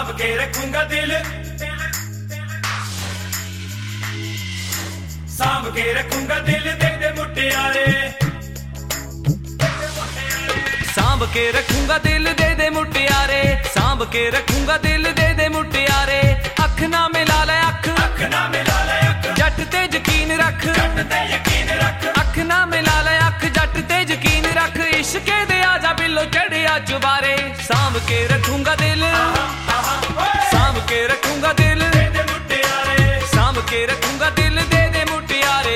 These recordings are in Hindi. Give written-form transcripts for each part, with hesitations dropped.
सांभ के रखूंगा दिल, सांभ के रखूंगा दिल दे दे मुटियारे, सांभ के रखूंगा दिल दे दे मुटियारे, सांभ के रखूंगा दिल दे दे मुटियारे। अख ना मिला ले अख, अख ना मिला ले अख, जट ते यकीन रख, जट ते यकीन रख। अख ना मिला ले अख, जट ते यकीन रख। इश्के दे आजा बिलो चढ़िया चुबारे, सांभ के रखूंगा दिल, सांभ के रखूंगा दिल दे दे मुटियारे, सांभ के रखूंगा दिल दे दे मुटियारे।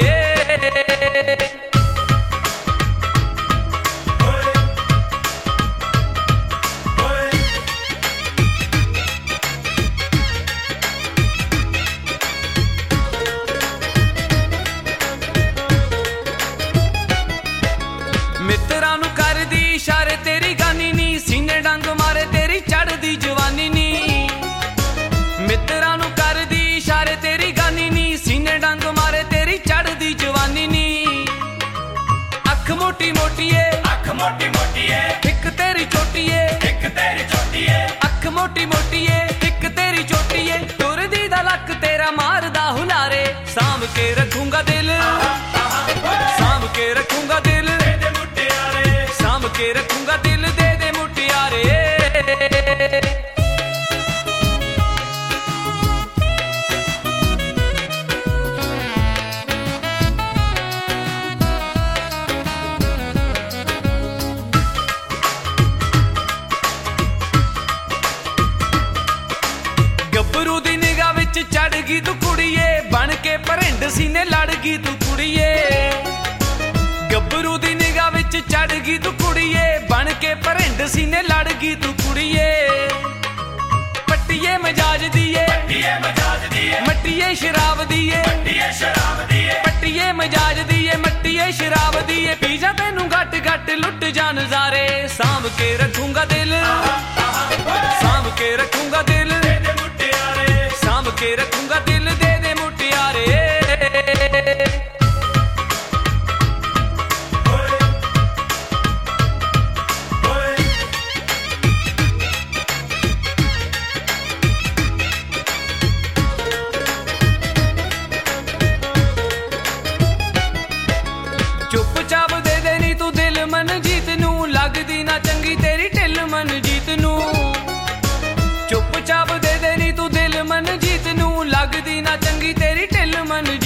मित्रां नूं करदी इशारे तेरी गानी नी, सीने डंग मारे तेरी चढ़दी जवानी नी। मित्रां नूं करदी इशारे तेरी गानी नी, सीने डंग मारे तेरी चढ़दी जवानी नी। अख मोटी मोटी है, अख मोटी मोटी है, हिक तेरी चोटी है, एक तेरी चोटी है। अख मोटी मोटी है, हिक तेरी चोटी है। टुरदी दा लक तेरा मारदा हुलारे, सांभ के रखूंगा दिल, सांभ के रखूंगा दिल, सांभ के रखूंगा दिल दे दे मुटियारे। गब्बरू दी निगाह विच चढ़ गई तू कुड़िए, बन के परिंड सीने लड़ गई तू कुड़िए। गब्बरू दी निगाह विच चढ़ गई तू कुड़िए, बन के परिंड सीने लड़ गई तू कुड़िए। पट्टिए मजाज दिए, पट्टिए मजाज दिए, मट्टिए शराब दिए, पट्टिए शराब दिए। पट्टिए मजाज दिए, मट्टिए शराब दिए। पीजा तेनू घट घट लुट जा नजारे, सांभ के रखूंगा दिल, सांभ के रखूंगा दिल, दे दे मुटियारे, सांभ के रखूंगा दिल दे दे मुटियारे। चुपचाप दे देनी तू दिल मन जीत नू, लगदी ना चंगी तेरी ढिल मन जीत नू। चुपचाप दे देनी तू दिल मन जीत नू, लगदी ना चंगी तेरी ढिल मन